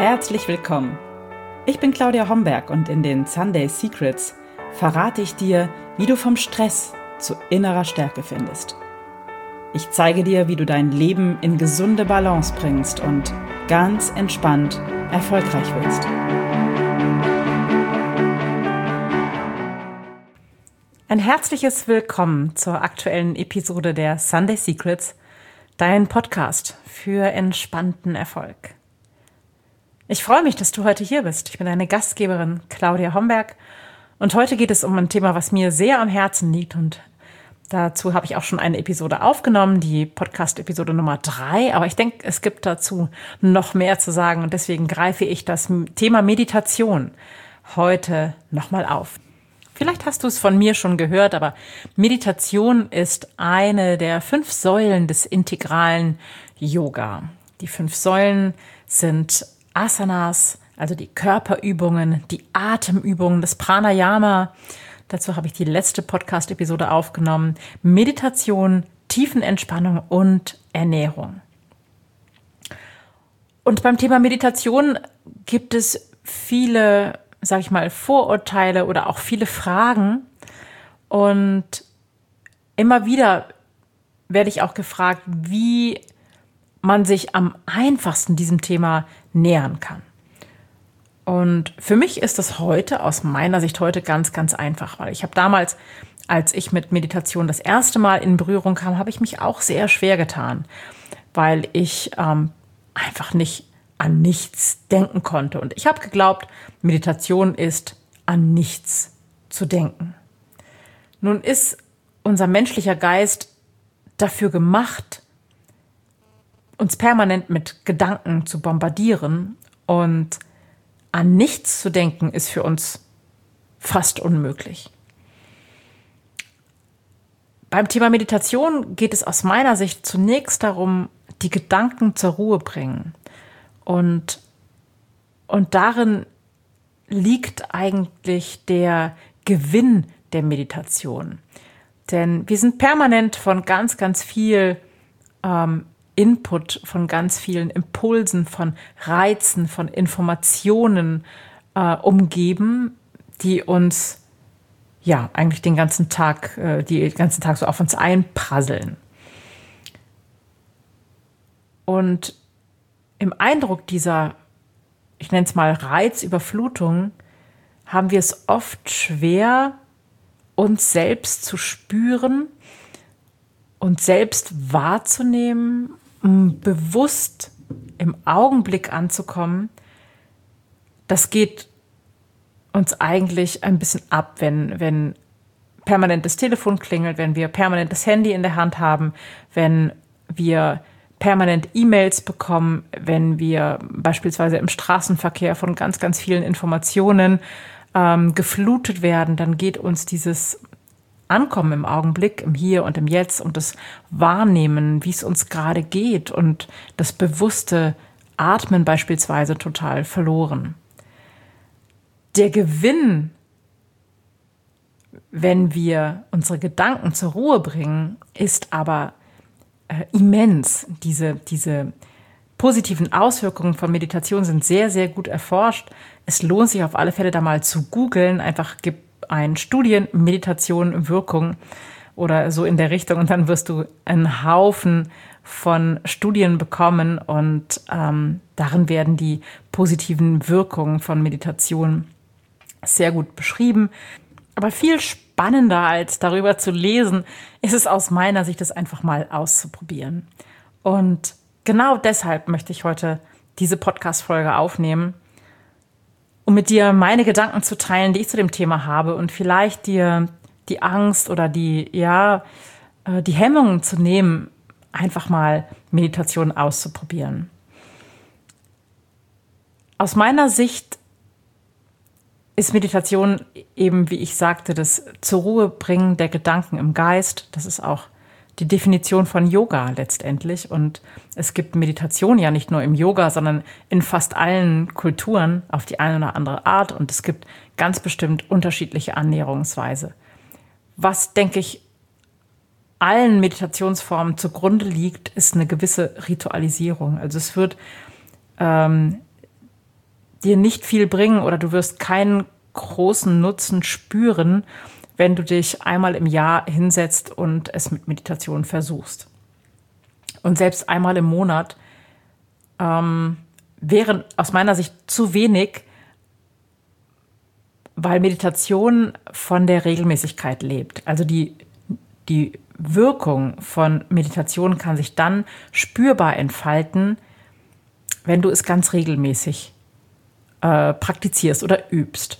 Herzlich willkommen. Ich bin Claudia Homberg und in den Sunday Secrets verrate ich dir, wie du vom Stress zu innerer Stärke findest. Ich zeige dir, wie du dein Leben in gesunde Balance bringst und ganz entspannt erfolgreich wirst. Ein herzliches Willkommen zur aktuellen Episode der Sunday Secrets, dein Podcast für entspannten Erfolg. Ich freue mich, dass du heute hier bist. Ich bin deine Gastgeberin Claudia Homberg und heute geht es um ein Thema, was mir sehr am Herzen liegt, und dazu habe ich auch schon eine Episode aufgenommen, die Podcast-Episode Nummer 3, aber ich denke, es gibt dazu noch mehr zu sagen und deswegen greife ich das Thema Meditation heute nochmal auf. Vielleicht hast du es von mir schon gehört, aber Meditation ist eine der 5 Säulen des integralen Yoga. Die 5 Säulen sind Asanas, also die Körperübungen, die Atemübungen, das Pranayama. Dazu habe ich die letzte Podcast-Episode aufgenommen. Meditation, Tiefenentspannung und Ernährung. Und beim Thema Meditation gibt es viele, sage ich mal, Vorurteile oder auch viele Fragen. Und immer wieder werde ich auch gefragt, wie man sich am einfachsten diesem Thema nähern kann. Und für mich ist das heute, aus meiner Sicht heute, ganz, ganz einfach, weil ich habe damals, als ich mit Meditation das erste Mal in Berührung kam, habe ich mich auch sehr schwer getan, weil ich einfach nicht an nichts denken konnte. Und ich habe geglaubt, Meditation ist an nichts zu denken. Nun ist unser menschlicher Geist dafür gemacht, uns permanent mit Gedanken zu bombardieren, und an nichts zu denken ist für uns fast unmöglich. Beim Thema Meditation geht es aus meiner Sicht zunächst darum, die Gedanken zur Ruhe bringen. Und darin liegt eigentlich der Gewinn der Meditation. Denn wir sind permanent von ganz, ganz viel Input, von ganz vielen Impulsen, von Reizen, von Informationen umgeben, die uns eigentlich den ganzen Tag so auf uns einprasseln. Und im Eindruck dieser, ich nenne es mal Reizüberflutung, haben wir es oft schwer, uns selbst zu spüren, uns selbst wahrzunehmen, bewusst im Augenblick anzukommen. Das geht uns eigentlich ein bisschen ab, wenn permanent das Telefon klingelt, wenn wir permanent das Handy in der Hand haben, wenn wir permanent E-Mails bekommen, wenn wir beispielsweise im Straßenverkehr von ganz, ganz vielen Informationen geflutet werden, dann geht uns dieses Ankommen im Augenblick, im Hier und im Jetzt und das Wahrnehmen, wie es uns gerade geht, und das bewusste Atmen beispielsweise total verloren. Der Gewinn, wenn wir unsere Gedanken zur Ruhe bringen, ist aber immens. Diese positiven Auswirkungen von Meditation sind sehr, sehr gut erforscht. Es lohnt sich auf alle Fälle, da mal zu googeln. Einfach gib ein Studien, Meditation, Wirkung oder so in der Richtung, und dann wirst du einen Haufen von Studien bekommen, und darin werden die positiven Wirkungen von Meditation sehr gut beschrieben. Aber viel spannender als darüber zu lesen, ist es aus meiner Sicht, es einfach mal auszuprobieren. Und genau deshalb möchte ich heute diese Podcast-Folge aufnehmen, um mit dir meine Gedanken zu teilen, die ich zu dem Thema habe, und vielleicht dir die Angst oder die Hemmungen zu nehmen, einfach mal Meditation auszuprobieren. Aus meiner Sicht ist Meditation eben, wie ich sagte, das zur Ruhe bringen der Gedanken im Geist. Das ist auch die Definition von Yoga letztendlich. Und es gibt Meditation ja nicht nur im Yoga, sondern in fast allen Kulturen auf die eine oder andere Art. Und es gibt ganz bestimmt unterschiedliche Annäherungsweise. Was, denke ich, allen Meditationsformen zugrunde liegt, ist eine gewisse Ritualisierung. Also es wird dir nicht viel bringen oder du wirst keinen großen Nutzen spüren, wenn du dich einmal im Jahr hinsetzt und es mit Meditation versuchst. Und selbst einmal im Monat wären aus meiner Sicht zu wenig, weil Meditation von der Regelmäßigkeit lebt. Also die Wirkung von Meditation kann sich dann spürbar entfalten, wenn du es ganz regelmäßig praktizierst oder übst.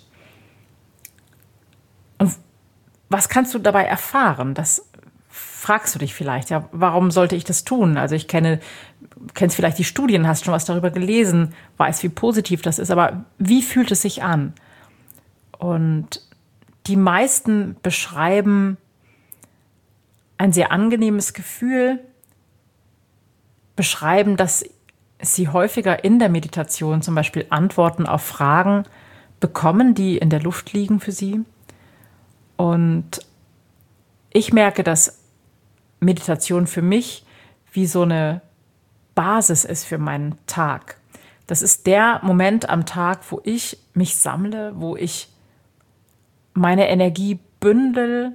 Und was kannst du dabei erfahren? Das fragst du dich vielleicht. Ja, warum sollte ich das tun? Also kennst vielleicht die Studien, hast schon was darüber gelesen, weißt, wie positiv das ist, aber wie fühlt es sich an? Und die meisten beschreiben ein sehr angenehmes Gefühl, beschreiben, dass sie häufiger in der Meditation zum Beispiel Antworten auf Fragen bekommen, die in der Luft liegen für sie. Und ich merke, dass Meditation für mich wie so eine Basis ist für meinen Tag. Das ist der Moment am Tag, wo ich mich sammle, wo ich meine Energie bündel.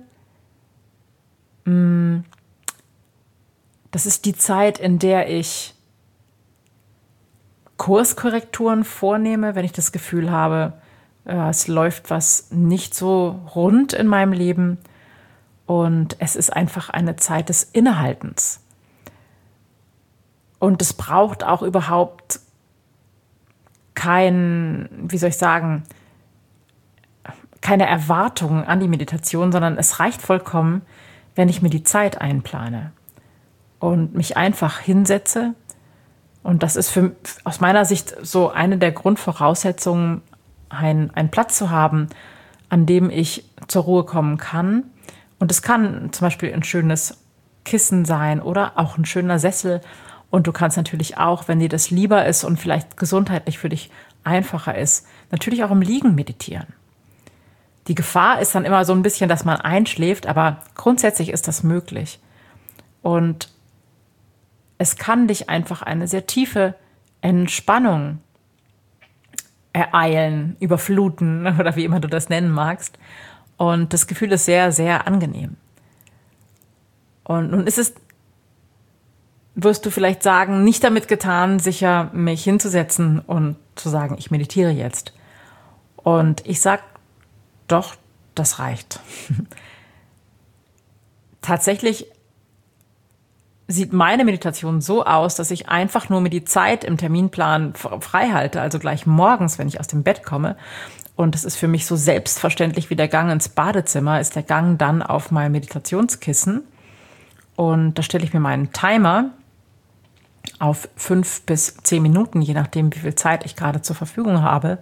Das ist die Zeit, in der ich Kurskorrekturen vornehme, wenn ich das Gefühl habe, es läuft was nicht so rund in meinem Leben. Und es ist einfach eine Zeit des Innehaltens. Und es braucht auch überhaupt keine Erwartungen an die Meditation, sondern es reicht vollkommen, wenn ich mir die Zeit einplane und mich einfach hinsetze. Und das ist aus meiner Sicht so eine der Grundvoraussetzungen, einen Platz zu haben, an dem ich zur Ruhe kommen kann. Und es kann zum Beispiel ein schönes Kissen sein oder auch ein schöner Sessel. Und du kannst natürlich auch, wenn dir das lieber ist und vielleicht gesundheitlich für dich einfacher ist, natürlich auch im Liegen meditieren. Die Gefahr ist dann immer so ein bisschen, dass man einschläft, aber grundsätzlich ist das möglich. Und es kann dich einfach eine sehr tiefe Entspannung ereilen, überfluten oder wie immer du das nennen magst. Und das Gefühl ist sehr, sehr angenehm. Und nun ist es, wirst du vielleicht sagen, nicht damit getan, sicher mich hinzusetzen und zu sagen, ich meditiere jetzt. Und ich sage, doch, das reicht. Tatsächlich sieht meine Meditation so aus, dass ich einfach nur mir die Zeit im Terminplan frei halte, also gleich morgens, wenn ich aus dem Bett komme. Und es ist für mich so selbstverständlich wie der Gang ins Badezimmer, ist der Gang dann auf mein Meditationskissen. Und da stelle ich mir meinen Timer auf 5 bis 10 Minuten, je nachdem, wie viel Zeit ich gerade zur Verfügung habe.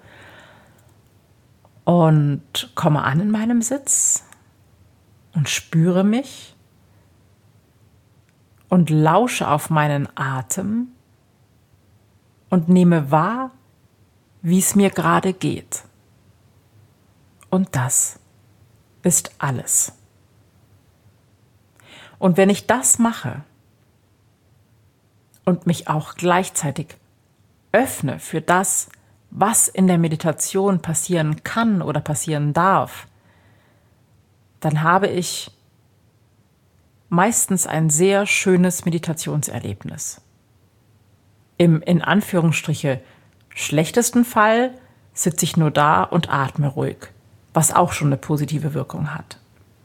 Und komme an in meinem Sitz und spüre mich und lausche auf meinen Atem und nehme wahr, wie es mir gerade geht. Und das ist alles. Und wenn ich das mache und mich auch gleichzeitig öffne für das, was in der Meditation passieren kann oder passieren darf, dann habe ich meistens ein sehr schönes Meditationserlebnis. Im in Anführungsstriche schlechtesten Fall sitze ich nur da und atme ruhig, was auch schon eine positive Wirkung hat.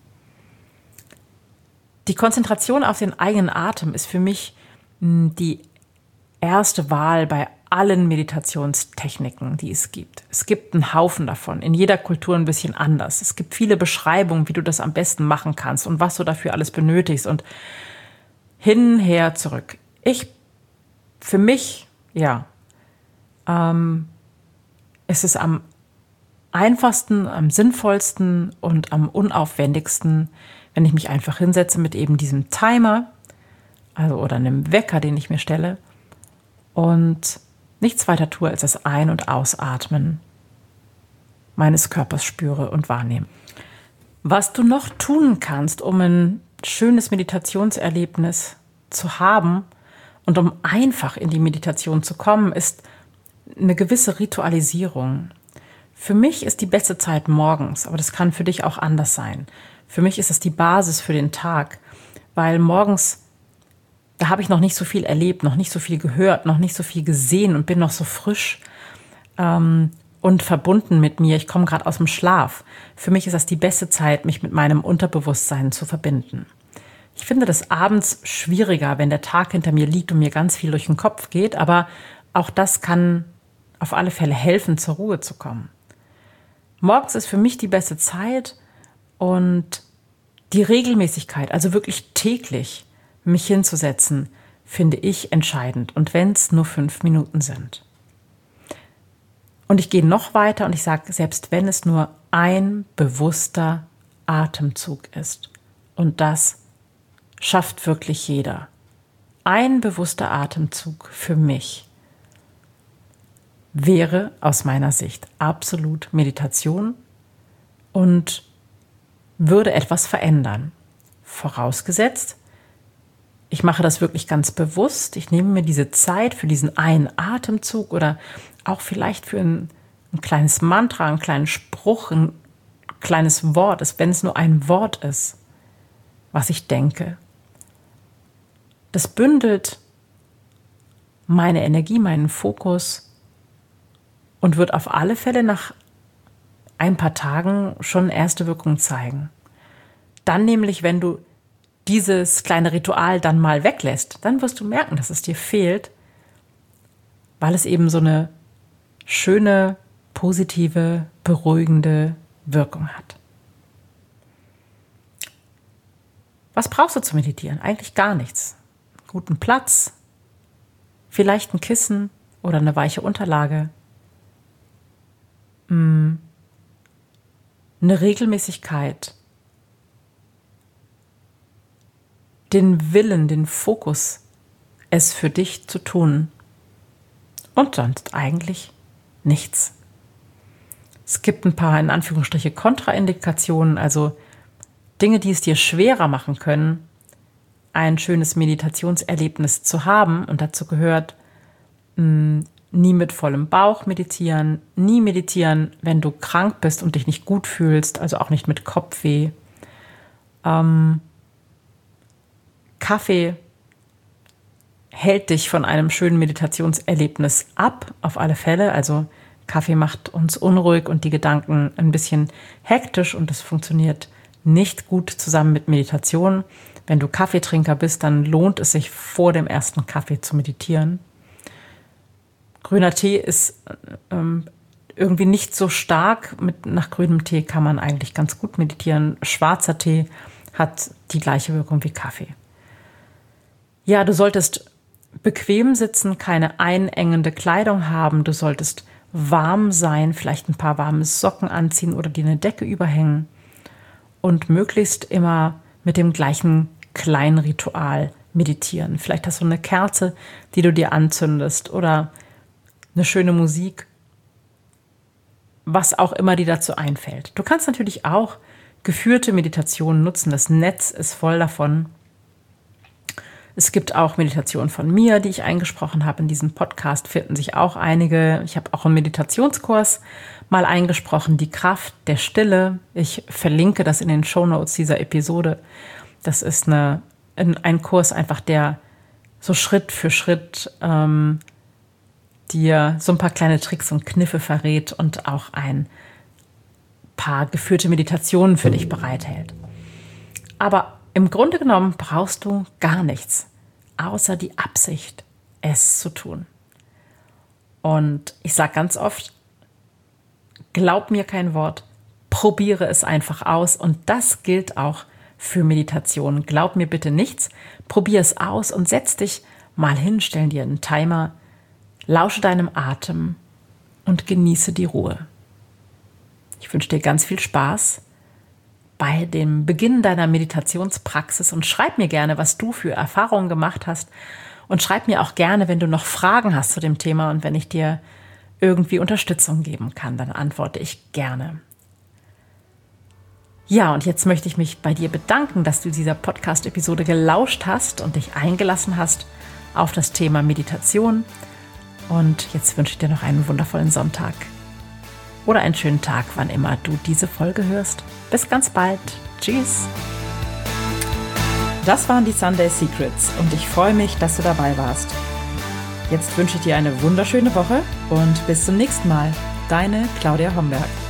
Die Konzentration auf den eigenen Atem ist für mich die erste Wahl bei allen Meditationstechniken, die es gibt. Es gibt einen Haufen davon, in jeder Kultur ein bisschen anders. Es gibt viele Beschreibungen, wie du das am besten machen kannst und was du dafür alles benötigst und hin, her, zurück. Für mich, es ist am einfachsten, am sinnvollsten und am unaufwendigsten, wenn ich mich einfach hinsetze mit eben diesem Timer, oder einem Wecker, den ich mir stelle und nichts weiter tue, als das Ein- und Ausatmen meines Körpers spüre und wahrnehme. Was du noch tun kannst, um ein schönes Meditationserlebnis zu haben und um einfach in die Meditation zu kommen, ist eine gewisse Ritualisierung. Für mich ist die beste Zeit morgens, aber das kann für dich auch anders sein. Für mich ist es die Basis für den Tag, weil morgens, da habe ich noch nicht so viel erlebt, noch nicht so viel gehört, noch nicht so viel gesehen und bin noch so frisch und verbunden mit mir. Ich komme gerade aus dem Schlaf. Für mich ist das die beste Zeit, mich mit meinem Unterbewusstsein zu verbinden. Ich finde das abends schwieriger, wenn der Tag hinter mir liegt und mir ganz viel durch den Kopf geht, aber auch das kann auf alle Fälle helfen, zur Ruhe zu kommen. Morgens ist für mich die beste Zeit und die Regelmäßigkeit, also wirklich täglich mich hinzusetzen, finde ich entscheidend. Und wenn es nur 5 Minuten sind. Und ich gehe noch weiter und ich sage, selbst wenn es nur ein bewusster Atemzug ist, und das schafft wirklich jeder. Ein bewusster Atemzug für mich wäre aus meiner Sicht absolut Meditation und würde etwas verändern. Vorausgesetzt, ich mache das wirklich ganz bewusst. Ich nehme mir diese Zeit für diesen einen Atemzug oder auch vielleicht für ein kleines Mantra, einen kleinen Spruch, ein kleines Wort, wenn es nur ein Wort ist, was ich denke. Das bündelt meine Energie, meinen Fokus und wird auf alle Fälle nach ein paar Tagen schon erste Wirkung zeigen. Dann nämlich, wenn du dieses kleine Ritual dann mal weglässt, dann wirst du merken, dass es dir fehlt, weil es eben so eine schöne, positive, beruhigende Wirkung hat. Was brauchst du zu meditieren? Eigentlich gar nichts. Einen guten Platz, vielleicht ein Kissen oder eine weiche Unterlage, eine Regelmäßigkeit, den Willen, den Fokus, es für dich zu tun und sonst eigentlich nichts. Es gibt ein paar, in Anführungsstriche, Kontraindikationen, also Dinge, die es dir schwerer machen können, ein schönes Meditationserlebnis zu haben. Und dazu gehört, nie mit vollem Bauch meditieren, nie meditieren, wenn du krank bist und dich nicht gut fühlst, also auch nicht mit Kopfweh. Kaffee hält dich von einem schönen Meditationserlebnis ab, auf alle Fälle. Also Kaffee macht uns unruhig und die Gedanken ein bisschen hektisch und das funktioniert nicht gut zusammen mit Meditation. Wenn du Kaffeetrinker bist, dann lohnt es sich, vor dem ersten Kaffee zu meditieren. Grüner Tee ist irgendwie nicht so stark. Nach grünem Tee kann man eigentlich ganz gut meditieren. Schwarzer Tee hat die gleiche Wirkung wie Kaffee. Ja, du solltest bequem sitzen, keine einengende Kleidung haben. Du solltest warm sein, vielleicht ein paar warme Socken anziehen oder dir eine Decke überhängen. Und möglichst immer mit dem gleichen kleinen Ritual meditieren. Vielleicht hast du eine Kerze, die du dir anzündest oder eine schöne Musik, was auch immer dir dazu einfällt. Du kannst natürlich auch geführte Meditationen nutzen. Das Netz ist voll davon. Es gibt auch Meditationen von mir, die ich eingesprochen habe. In diesem Podcast finden sich auch einige. Ich habe auch einen Meditationskurs mal eingesprochen, die Kraft der Stille. Ich verlinke das in den Shownotes dieser Episode. Das ist ein Kurs einfach, der so Schritt für Schritt dir so ein paar kleine Tricks und Kniffe verrät und auch ein paar geführte Meditationen für dich bereithält. Aber im Grunde genommen brauchst du gar nichts, außer die Absicht, es zu tun. Und ich sage ganz oft, glaub mir kein Wort, probiere es einfach aus. Und das gilt auch für Meditation. Glaub mir bitte nichts, probiere es aus und setz dich mal hin, stell dir einen Timer, lausche deinem Atem und genieße die Ruhe. Ich wünsche dir ganz viel Spaß bei dem Beginn deiner Meditationspraxis und schreib mir gerne, was du für Erfahrungen gemacht hast und schreib mir auch gerne, wenn du noch Fragen hast zu dem Thema und wenn ich dir irgendwie Unterstützung geben kann, dann antworte ich gerne. Ja, und jetzt möchte ich mich bei dir bedanken, dass du dieser Podcast-Episode gelauscht hast und dich eingelassen hast auf das Thema Meditation. Und jetzt wünsche ich dir noch einen wundervollen Sonntag. Oder einen schönen Tag, wann immer du diese Folge hörst. Bis ganz bald. Tschüss. Das waren die Sunday Secrets und ich freue mich, dass du dabei warst. Jetzt wünsche ich dir eine wunderschöne Woche und bis zum nächsten Mal. Deine Claudia Homberg.